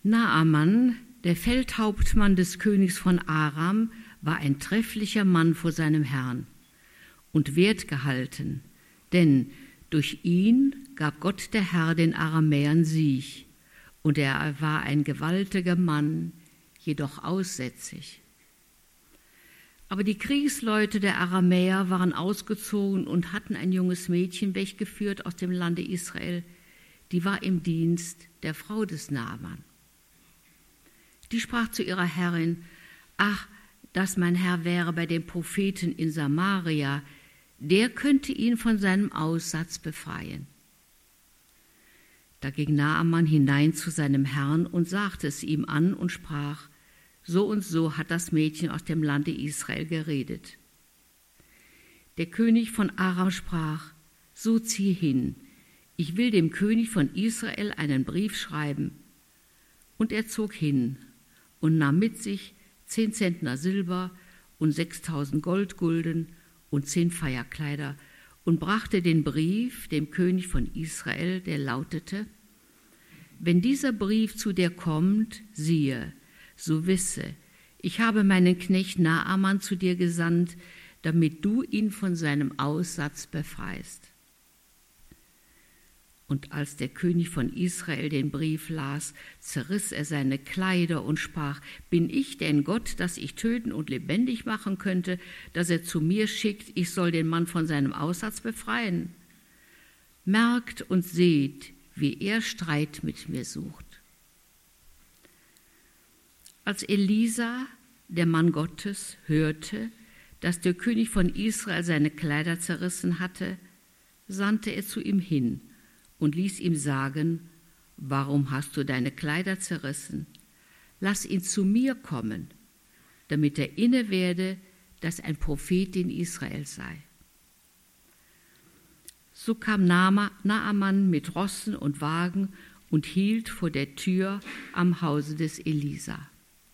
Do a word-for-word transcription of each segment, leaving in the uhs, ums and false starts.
Naaman, der Feldhauptmann des Königs von Aram, war ein trefflicher Mann vor seinem Herrn und wertgehalten, denn durch ihn gab Gott der Herr den Aramäern Sieg, und er war ein gewaltiger Mann, jedoch aussätzig. Aber die Kriegsleute der Aramäer waren ausgezogen und hatten ein junges Mädchen weggeführt aus dem Lande Israel, die war im Dienst der Frau des Naaman. Die sprach zu ihrer Herrin: Ach, dass mein Herr wäre bei dem Propheten in Samaria, der könnte ihn von seinem Aussatz befreien. Da ging Naaman hinein zu seinem Herrn und sagte es ihm an und sprach: So und so hat das Mädchen aus dem Lande Israel geredet. Der König von Aram sprach: So zieh hin, ich will dem König von Israel einen Brief schreiben. Und er zog hin und nahm mit sich zehn Zentner Silber und sechstausend Goldgulden und zehn Feierkleider und brachte den Brief dem König von Israel, der lautete: Wenn dieser Brief zu dir kommt, siehe, so wisse, ich habe meinen Knecht Naaman zu dir gesandt, damit du ihn von seinem Aussatz befreist. Und als der König von Israel den Brief las, zerriss er seine Kleider und sprach: Bin ich denn Gott, dass ich töten und lebendig machen könnte, dass er zu mir schickt, ich soll den Mann von seinem Aussatz befreien? Merkt und seht, wie er Streit mit mir sucht. Als Elisa, der Mann Gottes, hörte, dass der König von Israel seine Kleider zerrissen hatte, sandte er zu ihm hin und ließ ihm sagen: Warum hast du deine Kleider zerrissen? Lass ihn zu mir kommen, damit er inne werde, dass ein Prophet in Israel sei. So kam Naaman mit Rossen und Wagen und hielt vor der Tür am Hause des Elisa.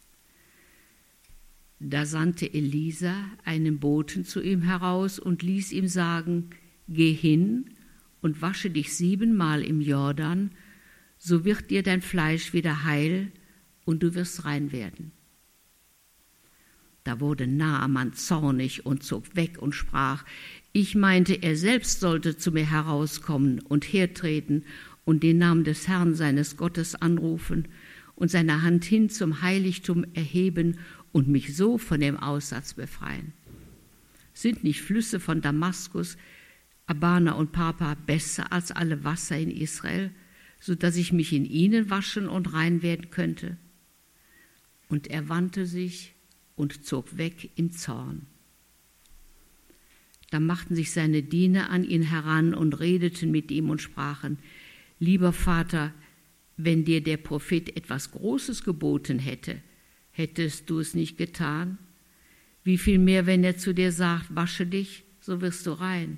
Da sandte Elisa einen Boten zu ihm heraus und ließ ihm sagen: Geh hin und wasche dich siebenmal im Jordan, so wird dir dein Fleisch wieder heil und du wirst rein werden. Da wurde Naaman zornig und zog weg und sprach: Ich meinte, er selbst sollte zu mir herauskommen und hertreten und den Namen des Herrn seines Gottes anrufen und seine Hand hin zum Heiligtum erheben und mich so von dem Aussatz befreien. Sind nicht Flüsse von Damaskus, Abana und Papa besser als alle Wasser in Israel, so dass ich mich in ihnen waschen und rein werden könnte? Und er wandte sich und zog weg im Zorn. Da machten sich seine Diener an ihn heran und redeten mit ihm und sprachen: Lieber Vater, wenn dir der Prophet etwas Großes geboten hätte, hättest du es nicht getan? Wie viel mehr, wenn er zu dir sagt: Wasche dich, so wirst du rein.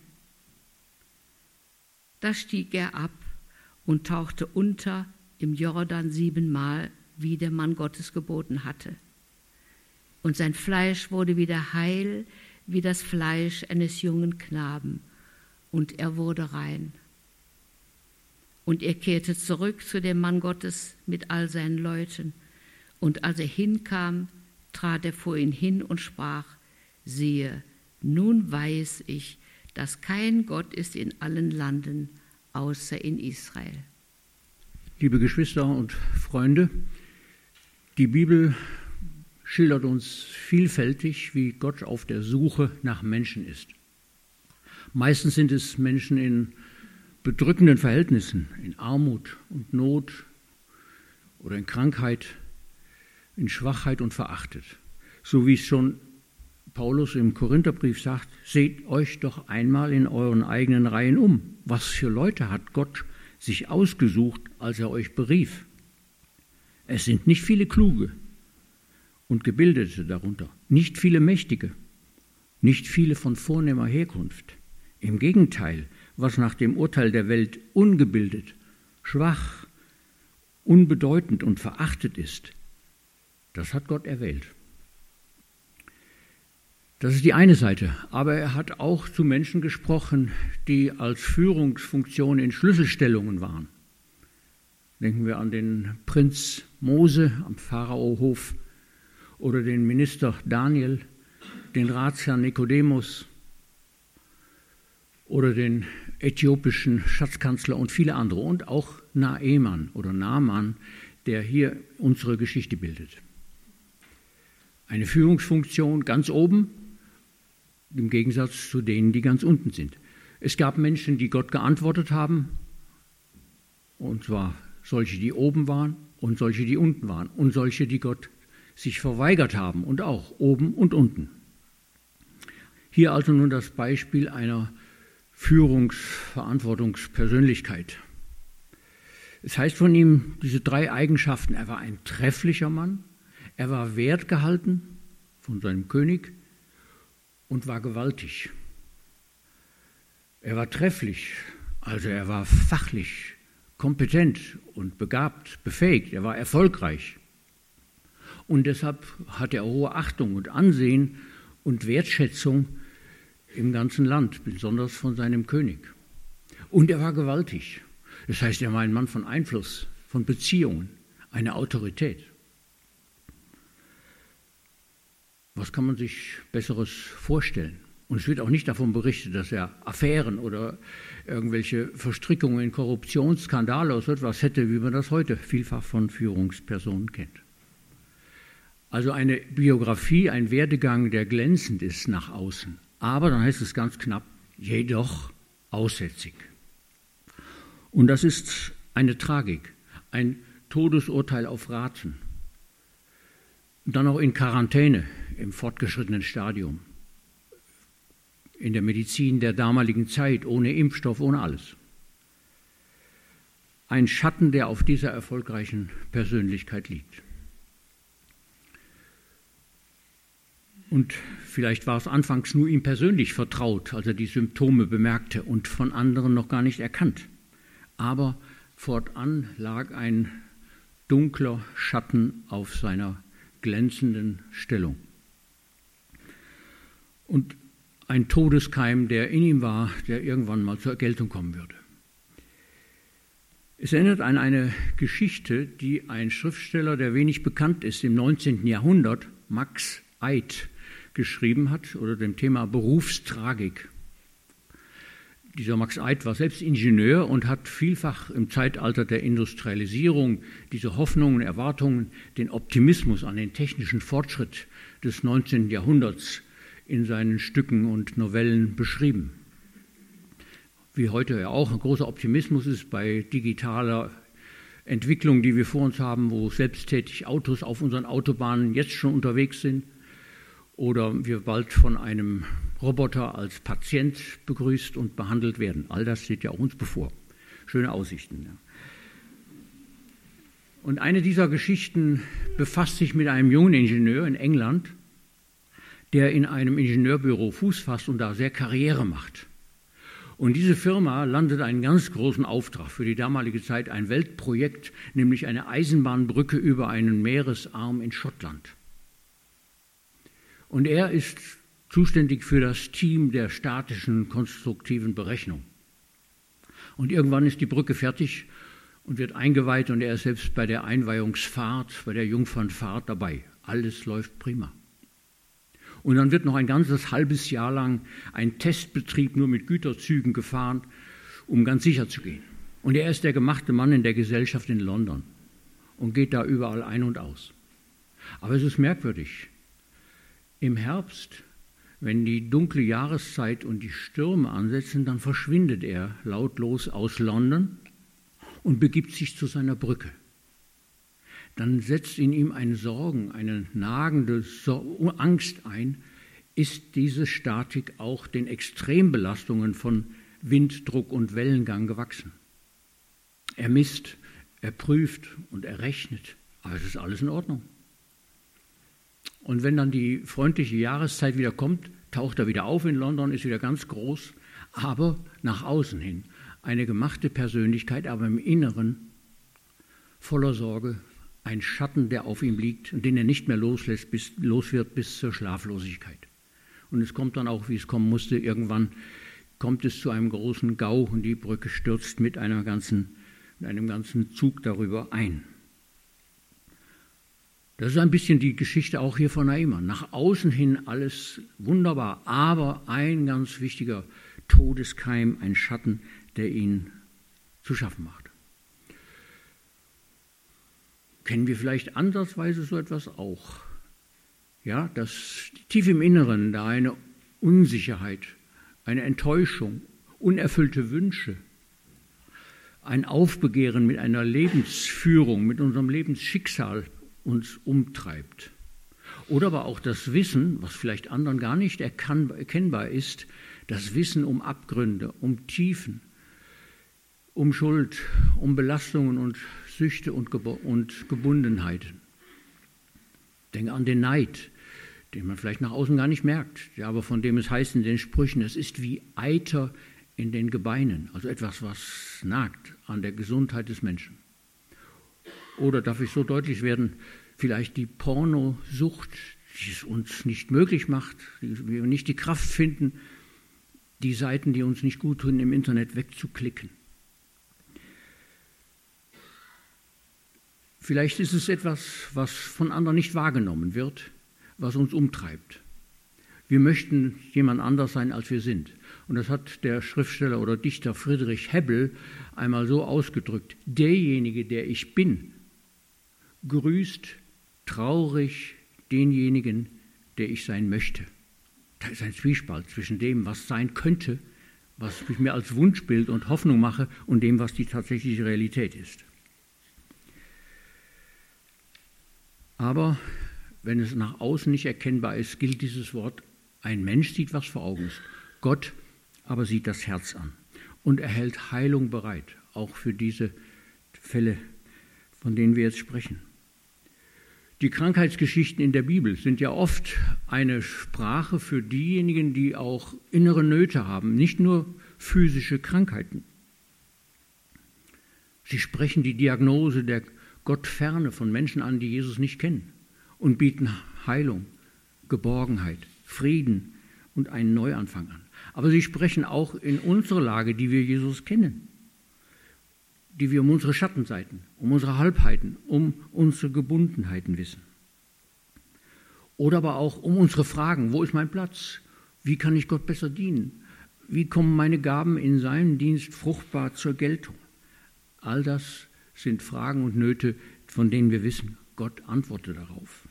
Da stieg er ab und tauchte unter im Jordan siebenmal, wie der Mann Gottes geboten hatte. Und sein Fleisch wurde wieder heil, wie das Fleisch eines jungen Knaben, und er wurde rein. Und er kehrte zurück zu dem Mann Gottes mit all seinen Leuten. Und als er hinkam, trat er vor ihn hin und sprach: Siehe, nun weiß ich, dass kein Gott ist in allen Landen, außer in Israel. Liebe Geschwister und Freunde, die Bibel schildert uns vielfältig, wie Gott auf der Suche nach Menschen ist. Meistens sind es Menschen in bedrückenden Verhältnissen, in Armut und Not oder in Krankheit, in Schwachheit und verachtet. So wie es schon Paulus im Korintherbrief sagt: Seht euch doch einmal in euren eigenen Reihen um. Was für Leute hat Gott sich ausgesucht, als er euch berief? Es sind nicht viele Kluge und Gebildete darunter, nicht viele Mächtige, nicht viele von vornehmer Herkunft. Im Gegenteil, was nach dem Urteil der Welt ungebildet, schwach, unbedeutend und verachtet ist, das hat Gott erwählt. Das ist die eine Seite, aber er hat auch zu Menschen gesprochen, die als Führungsfunktion in Schlüsselstellungen waren. Denken wir an den Prinz Mose am Pharaohof oder den Minister Daniel, den Ratsherrn Nikodemus oder den äthiopischen Schatzkanzler und viele andere und auch Naeman oder Naaman, der hier unsere Geschichte bildet. Eine Führungsfunktion ganz oben, im Gegensatz zu denen, die ganz unten sind. Es gab Menschen, die Gott geantwortet haben, und zwar solche, die oben waren und solche, die unten waren und solche, die Gott sich verweigert haben und auch oben und unten. Hier also nun das Beispiel einer Führungsverantwortungspersönlichkeit. Es heißt von ihm diese drei Eigenschaften: Er war ein trefflicher Mann, er war wertgehalten von seinem König und war gewaltig. Er war trefflich, also er war fachlich kompetent und begabt, befähigt, er war erfolgreich. Und deshalb hat er hohe Achtung und Ansehen und Wertschätzung im ganzen Land, besonders von seinem König. Und er war gewaltig. Das heißt, er war ein Mann von Einfluss, von Beziehungen, eine Autorität. Was kann man sich Besseres vorstellen? Und es wird auch nicht davon berichtet, dass er Affären oder irgendwelche Verstrickungen in Korruptionsskandale oder so etwas hätte, wie man das heute vielfach von Führungspersonen kennt. Also eine Biografie, ein Werdegang, der glänzend ist nach außen. Aber, dann heißt es ganz knapp, jedoch aussätzig. Und das ist eine Tragik, ein Todesurteil auf Raten. Und dann auch in Quarantäne im fortgeschrittenen Stadium. In der Medizin der damaligen Zeit, ohne Impfstoff, ohne alles. Ein Schatten, der auf dieser erfolgreichen Persönlichkeit liegt. Und vielleicht war es anfangs nur ihm persönlich vertraut, als er die Symptome bemerkte und von anderen noch gar nicht erkannt. Aber fortan lag ein dunkler Schatten auf seiner glänzenden Stellung. Und ein Todeskeim, der in ihm war, der irgendwann mal zur Geltung kommen würde. Es erinnert an eine Geschichte, die ein Schriftsteller, der wenig bekannt ist, im neunzehnten Jahrhundert, Max Eid, geschrieben hat, oder dem Thema Berufstragik. Dieser Max Eid war selbst Ingenieur und hat vielfach im Zeitalter der Industrialisierung diese Hoffnungen, Erwartungen, den Optimismus an den technischen Fortschritt des neunzehnten Jahrhunderts in seinen Stücken und Novellen beschrieben. Wie heute ja auch ein großer Optimismus ist bei digitaler Entwicklung, die wir vor uns haben, wo selbsttätig Autos auf unseren Autobahnen jetzt schon unterwegs sind oder wir bald von einem Roboter als Patient begrüßt und behandelt werden. All das steht ja auch uns bevor. Schöne Aussichten. Ja. Und eine dieser Geschichten befasst sich mit einem jungen Ingenieur in England, der in einem Ingenieurbüro Fuß fasst und da sehr Karriere macht. Und diese Firma landet einen ganz großen Auftrag für die damalige Zeit, ein Weltprojekt, nämlich eine Eisenbahnbrücke über einen Meeresarm in Schottland. Und er ist zuständig für das Team der statischen, konstruktiven Berechnung. Und irgendwann ist die Brücke fertig und wird eingeweiht und er ist selbst bei der Einweihungsfahrt, bei der Jungfernfahrt dabei. Alles läuft prima. Und dann wird noch ein ganzes halbes Jahr lang ein Testbetrieb nur mit Güterzügen gefahren, um ganz sicher zu gehen. Und er ist der gemachte Mann in der Gesellschaft in London und geht da überall ein und aus. Aber es ist merkwürdig. Im Herbst, wenn die dunkle Jahreszeit und die Stürme ansetzen, dann verschwindet er lautlos aus London und begibt sich zu seiner Brücke. Dann setzt in ihm ein Sorgen, eine nagende Angst ein, ist diese Statik auch den Extrembelastungen von Wind, Druck und Wellengang gewachsen. Er misst, er prüft und er rechnet, aber es ist alles in Ordnung. Und wenn dann die freundliche Jahreszeit wieder kommt, taucht er wieder auf in London, ist wieder ganz groß, aber nach außen hin eine gemachte Persönlichkeit, aber im Inneren voller Sorge, ein Schatten, der auf ihm liegt und den er nicht mehr loslässt, bis, los wird bis zur Schlaflosigkeit. Und es kommt dann auch, wie es kommen musste, irgendwann kommt es zu einem großen Gau und die Brücke stürzt mit einer ganzen in einem ganzen Zug darüber ein. Das ist ein bisschen die Geschichte auch hier von Naaman. Nach außen hin alles wunderbar, aber ein ganz wichtiger Todeskeim, ein Schatten, der ihn zu schaffen macht. Kennen wir vielleicht ansatzweise so etwas auch? Ja, dass tief im Inneren da eine Unsicherheit, eine Enttäuschung, unerfüllte Wünsche, ein Aufbegehren mit einer Lebensführung, mit unserem Lebensschicksal uns umtreibt. Oder aber auch das Wissen, was vielleicht anderen gar nicht erkennbar ist, das Wissen um Abgründe, um Tiefen, um Schuld, um Belastungen und Süchte und Gebundenheiten. Denke an den Neid, den man vielleicht nach außen gar nicht merkt, ja, aber von dem es heißt in den Sprüchen, es ist wie Eiter in den Gebeinen, also etwas, was nagt an der Gesundheit des Menschen. Oder darf ich so deutlich werden, vielleicht die Pornosucht, die es uns nicht möglich macht, die wir nicht die Kraft finden, die Seiten, die uns nicht gut tun, im Internet wegzuklicken. Vielleicht ist es etwas, was von anderen nicht wahrgenommen wird, was uns umtreibt. Wir möchten jemand anders sein, als wir sind. Und das hat der Schriftsteller oder Dichter Friedrich Hebbel einmal so ausgedrückt: Derjenige, der ich bin, grüßt traurig denjenigen, der ich sein möchte. Da ist ein Zwiespalt zwischen dem, was sein könnte, was ich mir als Wunschbild und Hoffnung mache, und dem, was die tatsächliche Realität ist. Aber wenn es nach außen nicht erkennbar ist, gilt dieses Wort: Ein Mensch sieht, was vor Augen ist. Gott aber sieht das Herz an und er hält Heilung bereit, auch für diese Fälle, von denen wir jetzt sprechen. Die Krankheitsgeschichten in der Bibel sind ja oft eine Sprache für diejenigen, die auch innere Nöte haben, nicht nur physische Krankheiten. Sie sprechen die Diagnose der Gottferne von Menschen an, die Jesus nicht kennen, und bieten Heilung, Geborgenheit, Frieden und einen Neuanfang an. Aber sie sprechen auch in unserer Lage, die wir Jesus kennen, die wir um unsere Schattenseiten, um unsere Halbheiten, um unsere Gebundenheiten wissen. Oder aber auch um unsere Fragen: Wo ist mein Platz? Wie kann ich Gott besser dienen? Wie kommen meine Gaben in seinem Dienst fruchtbar zur Geltung? All das sind Fragen und Nöte, von denen wir wissen, Gott antwortet darauf.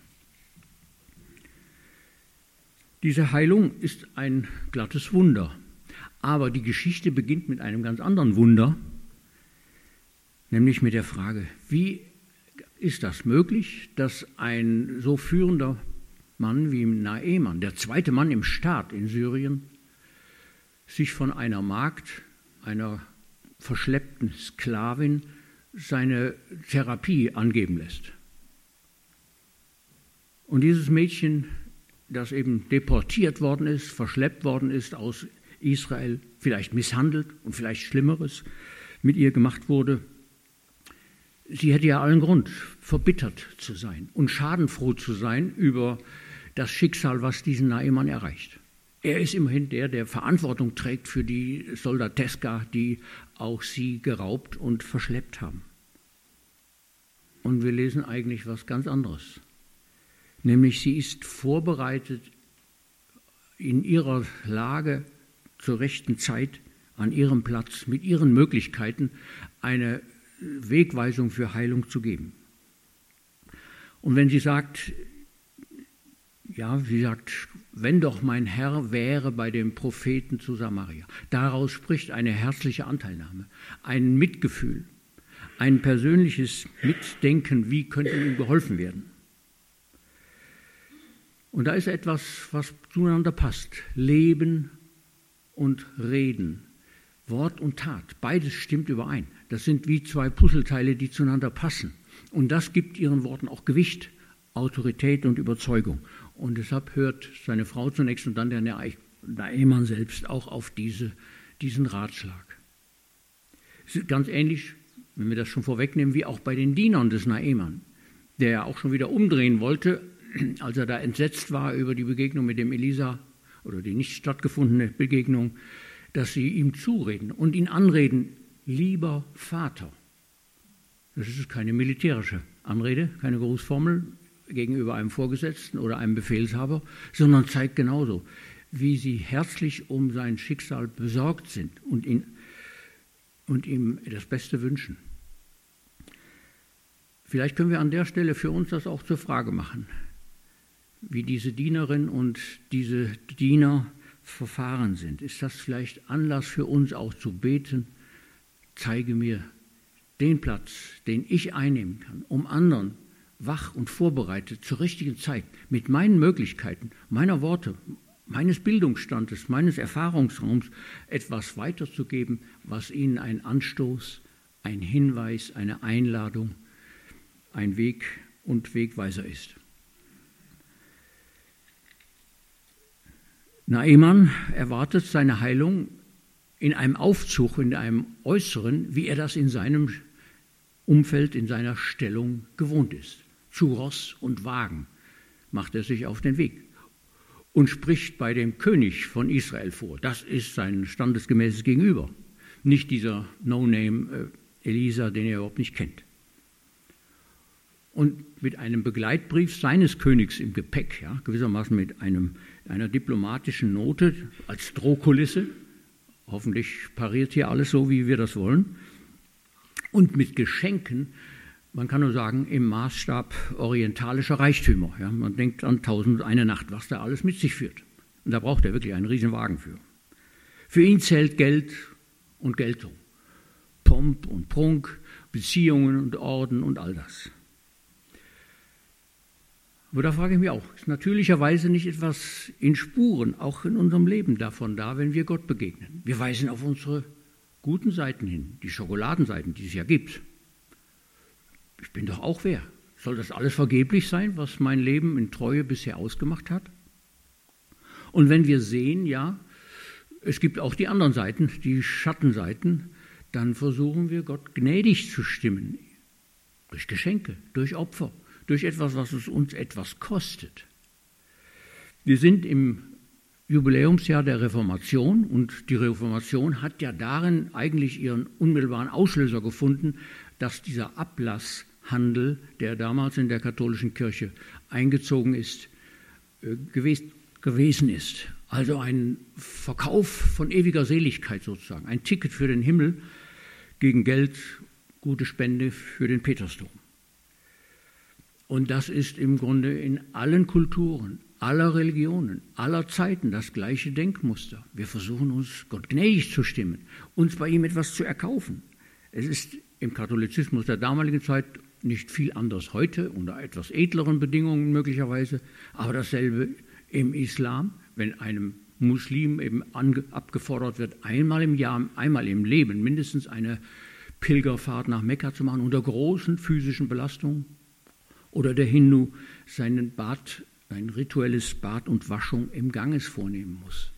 Diese Heilung ist ein glattes Wunder. Aber die Geschichte beginnt mit einem ganz anderen Wunder, nämlich mit der Frage: Wie ist das möglich, dass ein so führender Mann wie Naaman, der zweite Mann im Staat in Syrien, sich von einer Magd, einer verschleppten Sklavin, seine Therapie angeben lässt? Und dieses Mädchen, das eben deportiert worden ist, verschleppt worden ist aus Israel, vielleicht misshandelt und vielleicht Schlimmeres mit ihr gemacht wurde, sie hätte ja allen Grund, verbittert zu sein und schadenfroh zu sein über das Schicksal, was diesen Naaman erreicht. Er ist immerhin der, der Verantwortung trägt für die Soldateska, die auch sie geraubt und verschleppt haben. Und wir lesen eigentlich was ganz anderes. Nämlich, sie ist vorbereitet, in ihrer Lage, zur rechten Zeit, an ihrem Platz, mit ihren Möglichkeiten eine Wegweisung für Heilung zu geben. Und wenn sie sagt, ja, sie sagt, wenn doch mein Herr wäre bei dem Propheten zu Samaria. Daraus spricht eine herzliche Anteilnahme, ein Mitgefühl, ein persönliches Mitdenken, wie könnte ihm geholfen werden. Und da ist etwas, was zueinander passt. Leben und Reden, Wort und Tat, beides stimmt überein. Das sind wie zwei Puzzleteile, die zueinander passen. Und das gibt ihren Worten auch Gewicht, Autorität und Überzeugung. Und deshalb hört seine Frau zunächst und dann der Naaman selbst auch auf diese, diesen Ratschlag. Es ist ganz ähnlich, wenn wir das schon vorwegnehmen, wie auch bei den Dienern des Naaman, der ja auch schon wieder umdrehen wollte, als er da entsetzt war über die Begegnung mit dem Elisa oder die nicht stattgefundene Begegnung, dass sie ihm zureden und ihn anreden: Lieber Vater, Das ist keine militärische Anrede, keine Grußformel gegenüber einem Vorgesetzten oder einem Befehlshaber, sondern zeigt genauso, wie sie herzlich um sein Schicksal besorgt sind und, ihn, und ihm das Beste wünschen. Vielleicht können wir an der Stelle für uns das auch zur Frage machen, wie diese Dienerin und diese Diener verfahren sind. Ist das vielleicht Anlass für uns auch zu beten, zeige mir den Platz, den ich einnehmen kann, um anderen wach und vorbereitet zur richtigen Zeit mit meinen Möglichkeiten, meiner Worte, meines Bildungsstandes, meines Erfahrungsraums etwas weiterzugeben, was ihnen ein Anstoß, ein Hinweis, eine Einladung, ein Weg und Wegweiser ist. Naaman erwartet seine Heilung in einem Aufzug, in einem Äußeren, wie er das in seinem Umfeld, in seiner Stellung gewohnt ist. Zu Ross und Wagen macht er sich auf den Weg und spricht bei dem König von Israel vor. Das ist sein standesgemäßes Gegenüber, nicht dieser No-Name Elisa, den er überhaupt nicht kennt. Und mit einem Begleitbrief seines Königs im Gepäck, ja, gewissermaßen mit einem, einer diplomatischen Note als Drohkulisse, hoffentlich pariert hier alles so, wie wir das wollen, und mit Geschenken, man kann nur sagen, im Maßstab orientalischer Reichtümer. Ja, man denkt an Tausend und eine Nacht, was da alles mit sich führt. Und da braucht er wirklich einen riesen Wagen für. Für ihn zählt Geld und Geltung, Pomp und Prunk, Beziehungen und Orden und all das. Aber da frage ich mich auch, ist natürlicherweise nicht etwas in Spuren, auch in unserem Leben davon da, wenn wir Gott begegnen? Wir weisen auf unsere guten Seiten hin, die Schokoladenseiten, die es ja gibt. Ich bin doch auch wer. Soll das alles vergeblich sein, was mein Leben in Treue bisher ausgemacht hat? Und wenn wir sehen, ja, es gibt auch die anderen Seiten, die Schattenseiten, dann versuchen wir Gott gnädig zu stimmen. Durch Geschenke, durch Opfer, durch etwas, was es uns etwas kostet. Wir sind im Jubiläumsjahr der Reformation und die Reformation hat ja darin eigentlich ihren unmittelbaren Auslöser gefunden, dass dieser Ablasshandel, der damals in der katholischen Kirche eingezogen ist, gewesen, gewesen ist. Also ein Verkauf von ewiger Seligkeit sozusagen, ein Ticket für den Himmel gegen Geld, gute Spende für den Petersdom. Und das ist im Grunde in allen Kulturen, aller Religionen, aller Zeiten das gleiche Denkmuster. Wir versuchen uns Gott gnädig zu stimmen, uns bei ihm etwas zu erkaufen. Es ist im Katholizismus der damaligen Zeit nicht viel anders heute, unter etwas edleren Bedingungen möglicherweise, aber dasselbe im Islam, wenn einem Muslim eben ange, abgefordert wird, einmal im Jahr, einmal im Leben mindestens eine Pilgerfahrt nach Mekka zu machen, unter großen physischen Belastungen. Oder der Hindu seinen Bad, ein rituelles Bad und Waschung im Ganges vornehmen muss.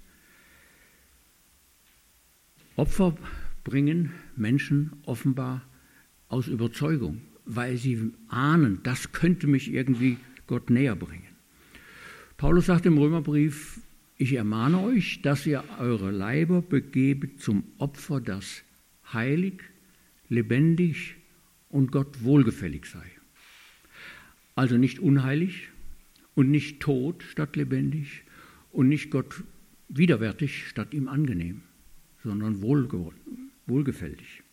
Opfer bringen Menschen offenbar aus Überzeugung, weil sie ahnen, das könnte mich irgendwie Gott näher bringen. Paulus sagt im Römerbrief, ich ermahne euch, dass ihr eure Leiber begebet zum Opfer, das heilig, lebendig und Gott wohlgefällig sei. Also nicht unheilig und nicht tot statt lebendig und nicht Gott widerwärtig statt ihm angenehm, sondern wohlge- wohlgefällig.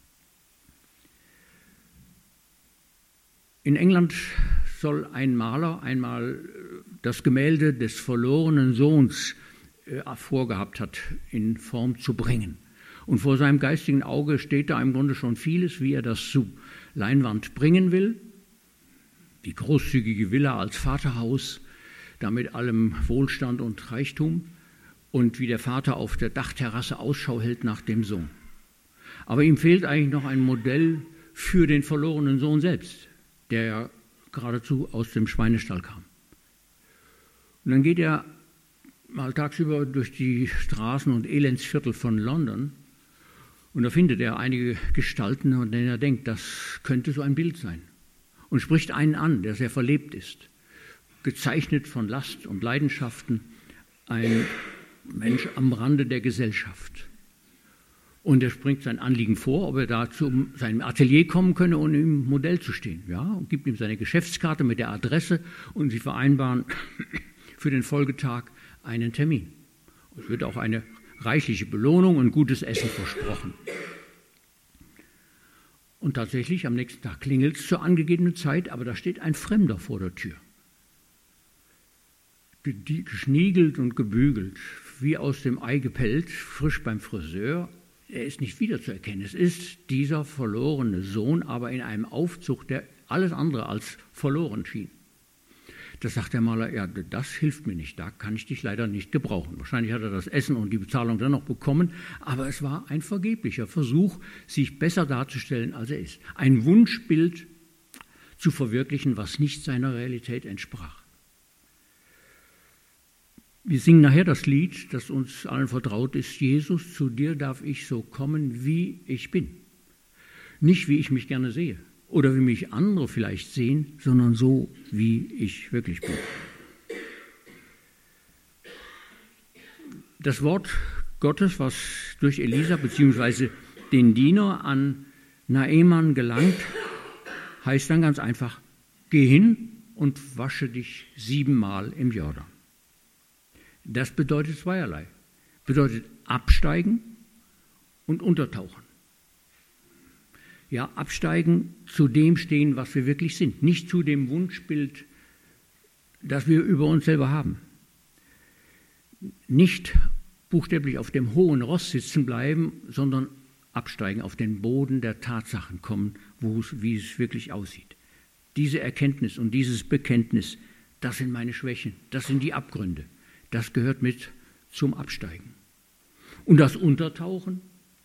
In England soll ein Maler einmal das Gemälde des verlorenen Sohns vorgehabt hat, in Form zu bringen. Und vor seinem geistigen Auge steht da im Grunde schon vieles, wie er das zu Leinwand bringen will. Die großzügige Villa als Vaterhaus, da mit allem Wohlstand und Reichtum und wie der Vater auf der Dachterrasse Ausschau hält nach dem Sohn. Aber ihm fehlt eigentlich noch ein Modell für den verlorenen Sohn selbst, der ja geradezu aus dem Schweinestall kam. Und dann geht er mal tagsüber durch die Straßen und Elendsviertel von London und da findet er einige Gestalten, von denen er denkt, das könnte so ein Bild sein. Und spricht einen an, der sehr verlebt ist, gezeichnet von Last und Leidenschaften, ein Mensch am Rande der Gesellschaft. Und er bringt sein Anliegen vor, ob er da zu seinem Atelier kommen könne, um ihm Modell zu stehen. Ja, und gibt ihm seine Geschäftskarte mit der Adresse und sie vereinbaren für den Folgetag einen Termin. Es wird auch eine reichliche Belohnung und gutes Essen versprochen. Und tatsächlich, am nächsten Tag klingelt es zur angegebenen Zeit, aber da steht ein Fremder vor der Tür. Geschniegelt und gebügelt, wie aus dem Ei gepellt, frisch beim Friseur. Er ist nicht wiederzuerkennen. Es ist dieser verlorene Sohn, aber in einem Aufzug, der alles andere als verloren schien. Da sagt der Maler, ja, das hilft mir nicht, da kann ich dich leider nicht gebrauchen. Wahrscheinlich hat er das Essen und die Bezahlung dann noch bekommen, aber es war ein vergeblicher Versuch, sich besser darzustellen, als er ist. Ein Wunschbild zu verwirklichen, was nicht seiner Realität entsprach. Wir singen nachher das Lied, das uns allen vertraut ist, Jesus, zu dir darf ich so kommen, wie ich bin. Nicht, wie ich mich gerne sehe oder wie mich andere vielleicht sehen, sondern so, wie ich wirklich bin. Das Wort Gottes, was durch Elisa bzw. den Diener an Naaman gelangt, heißt dann ganz einfach, geh hin und wasche dich siebenmal im Jordan. Das bedeutet zweierlei. Bedeutet absteigen und untertauchen. Ja, absteigen, zu dem stehen, was wir wirklich sind. Nicht zu dem Wunschbild, das wir über uns selber haben. Nicht buchstäblich auf dem hohen Ross sitzen bleiben, sondern absteigen, auf den Boden der Tatsachen kommen, wo es, wie es wirklich aussieht. Diese Erkenntnis und dieses Bekenntnis, das sind meine Schwächen, das sind die Abgründe. Das gehört mit zum Absteigen. Und das Untertauchen.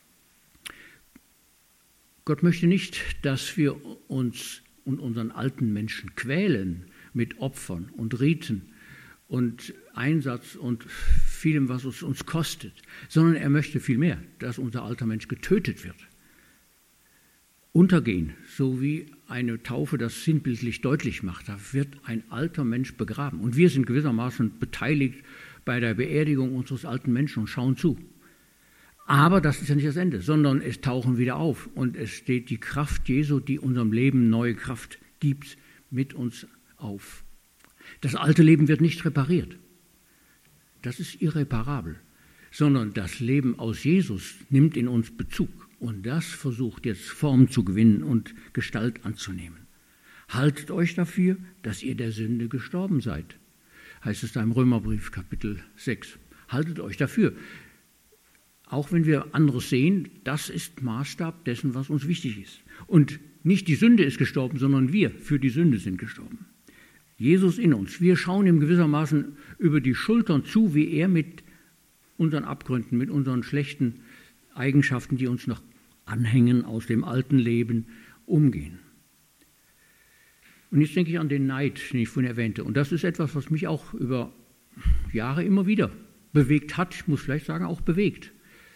Gott möchte nicht, dass wir uns und unseren alten Menschen quälen mit Opfern und Riten und Einsatz und vielem, was es uns kostet, sondern er möchte vielmehr, dass unser alter Mensch getötet wird. Untergehen, so wie eine Taufe das sinnbildlich deutlich macht. Da wird ein alter Mensch begraben. Und wir sind gewissermaßen beteiligt bei der Beerdigung unseres alten Menschen und schauen zu. Aber das ist ja nicht das Ende, sondern es tauchen wieder auf und es steht die Kraft Jesu, die unserem Leben neue Kraft gibt, mit uns auf. Das alte Leben wird nicht repariert. Das ist irreparabel, sondern das Leben aus Jesus nimmt in uns Bezug. Und das versucht jetzt Form zu gewinnen und Gestalt anzunehmen. Haltet euch dafür, dass ihr der Sünde gestorben seid, heißt es da im Römerbrief Kapitel sechs. Haltet euch dafür. Auch wenn wir anderes sehen, das ist Maßstab dessen, was uns wichtig ist. Und nicht die Sünde ist gestorben, sondern wir für die Sünde sind gestorben. Jesus in uns. Wir schauen ihm gewissermaßen über die Schultern zu, wie er mit unseren Abgründen, mit unseren schlechten Eigenschaften, die uns noch anhängen aus dem alten Leben, umgehen. Und jetzt denke ich an den Neid, den ich vorhin erwähnte. Und das ist etwas, was mich auch über Jahre immer wieder bewegt hat, ich muss vielleicht sagen, auch bewegt.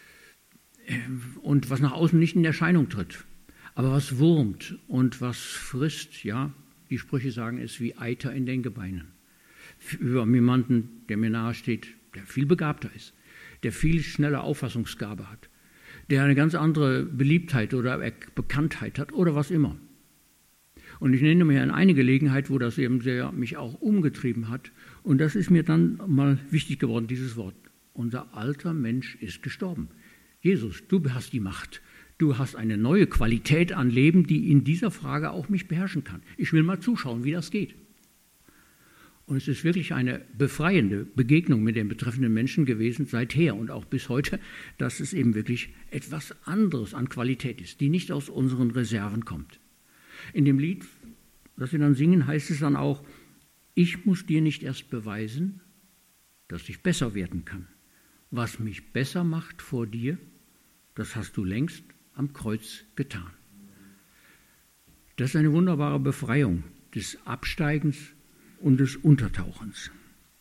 Und was nach außen nicht in Erscheinung tritt, aber was wurmt und was frisst, ja, die Sprüche sagen es wie Eiter in den Gebeinen. Über jemanden, der mir nahe steht, der viel begabter ist, der viel schneller Auffassungsgabe hat, der eine ganz andere Beliebtheit oder Bekanntheit hat oder was immer. Und ich nenne mir eine Gelegenheit, wo das eben sehr mich auch umgetrieben hat. Und das ist mir dann mal wichtig geworden, dieses Wort. Unser alter Mensch ist gestorben. Jesus, du hast die Macht. Du hast eine neue Qualität an Leben, die in dieser Frage auch mich beherrschen kann. Ich will mal zuschauen, wie das geht. Und es ist wirklich eine befreiende Begegnung mit den betreffenden Menschen gewesen, seither und auch bis heute, dass es eben wirklich etwas anderes an Qualität ist, die nicht aus unseren Reserven kommt. In dem Lied, das wir dann singen, heißt es dann auch, ich muss dir nicht erst beweisen, dass ich besser werden kann. Was mich besser macht vor dir, das hast du längst am Kreuz getan. Das ist eine wunderbare Befreiung des Absteigens und des Untertauchens.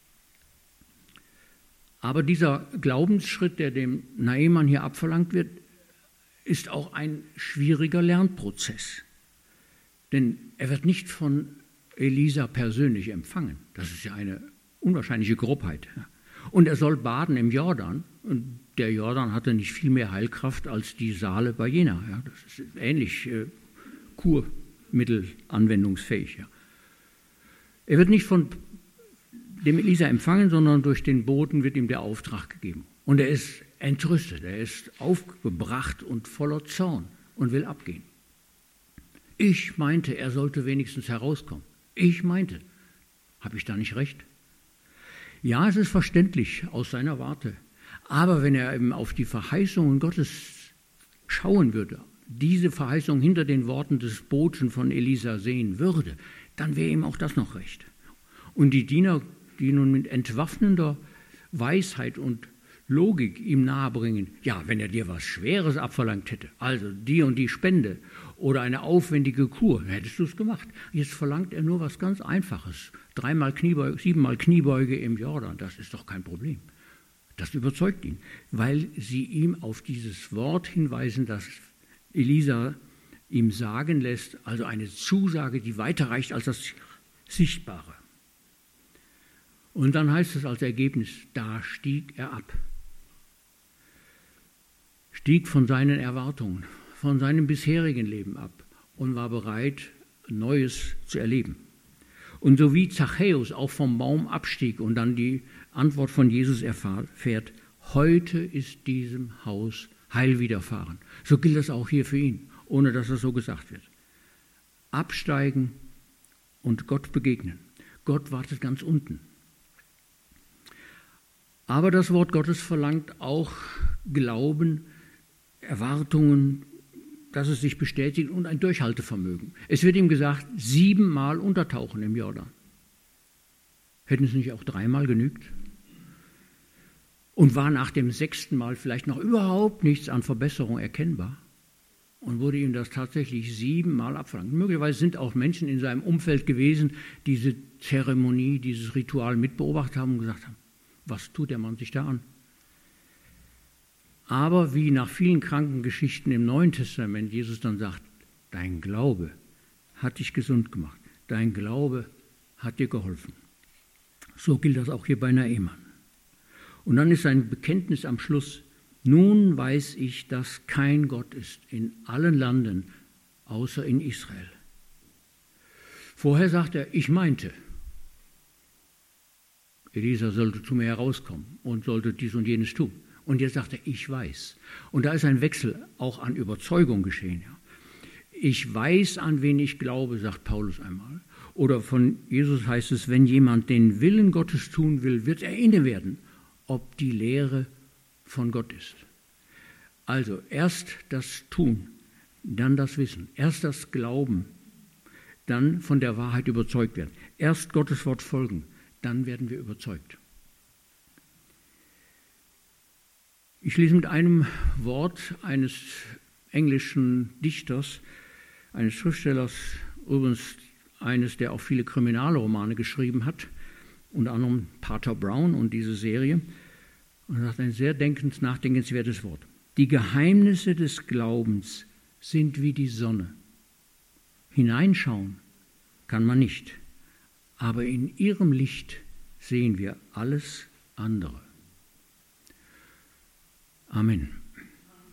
Aber dieser Glaubensschritt, der dem Naaman hier abverlangt wird, ist auch ein schwieriger Lernprozess. Denn er wird nicht von Elisa persönlich empfangen. Das ist ja eine unwahrscheinliche Grobheit. Und er soll baden im Jordan. Und der Jordan hatte nicht viel mehr Heilkraft als die Saale bei Jena. Ja, das ist ähnlich äh, kurmittelanwendungsfähig. Ja. Er wird nicht von dem Elisa empfangen, sondern durch den Boten wird ihm der Auftrag gegeben. Und er ist entrüstet, er ist aufgebracht und voller Zorn und will abgehen. Ich meinte, er sollte wenigstens herauskommen. Ich meinte, habe ich da nicht recht? Ja, es ist verständlich aus seiner Warte. Aber wenn er eben auf die Verheißungen Gottes schauen würde, diese Verheißung hinter den Worten des Boten von Elisa sehen würde, dann wäre ihm auch das noch recht. Und die Diener, die nun mit entwaffnender Weisheit und Logik ihm nahebringen, ja, wenn er dir was Schweres abverlangt hätte, also die und die Spende oder eine aufwendige Kur, dann hättest du es gemacht. Jetzt verlangt er nur was ganz Einfaches, dreimal Kniebeuge, siebenmal Kniebeuge im Jordan, das ist doch kein Problem. Das überzeugt ihn, weil sie ihm auf dieses Wort hinweisen, das Elisa ihm sagen lässt, also eine Zusage, die weiter reicht als das Sichtbare. Und dann heißt es als Ergebnis, da stieg er ab. Stieg von seinen Erwartungen, von seinem bisherigen Leben ab und war bereit, Neues zu erleben. Und so wie Zachäus auch vom Baum abstieg und dann die Antwort von Jesus erfährt, heute ist diesem Haus Heil widerfahren. So gilt das auch hier für ihn, ohne dass es so gesagt wird. Absteigen und Gott begegnen. Gott wartet ganz unten. Aber das Wort Gottes verlangt auch Glauben, Erwartungen, dass es sich bestätigt und ein Durchhaltevermögen. Es wird ihm gesagt, siebenmal untertauchen im Jordan. Hätten es nicht auch dreimal genügt? Und war nach dem sechsten Mal vielleicht noch überhaupt nichts an Verbesserung erkennbar? Und wurde ihm das tatsächlich siebenmal abverlangt. Möglicherweise sind auch Menschen in seinem Umfeld gewesen, die diese Zeremonie, dieses Ritual mitbeobachtet haben und gesagt haben, was tut der Mann sich da an? Aber wie nach vielen kranken Geschichten im Neuen Testament Jesus dann sagt, dein Glaube hat dich gesund gemacht, dein Glaube hat dir geholfen. So gilt das auch hier bei Naaman. Und dann ist sein Bekenntnis am Schluss, nun weiß ich, dass kein Gott ist in allen Landen, außer in Israel. Vorher sagt er, ich meinte, Elisa sollte zu mir herauskommen und sollte dies und jenes tun. Und jetzt sagt er, ich weiß. Und da ist ein Wechsel auch an Überzeugung geschehen. Ja. Ich weiß, an wen ich glaube, sagt Paulus einmal. Oder von Jesus heißt es, wenn jemand den Willen Gottes tun will, wird er inne werden, ob die Lehre von Gott ist. Also erst das Tun, dann das Wissen, erst das Glauben, dann von der Wahrheit überzeugt werden. Erst Gottes Wort folgen, dann werden wir überzeugt. Ich lese mit einem Wort eines englischen Dichters, eines Schriftstellers, übrigens eines, der auch viele Kriminalromane geschrieben hat, unter anderem Pater Brown und diese Serie. Und er sagt ein sehr denkens, nachdenkenswertes Wort. Die Geheimnisse des Glaubens sind wie die Sonne. Hineinschauen kann man nicht, aber in ihrem Licht sehen wir alles andere. Amen.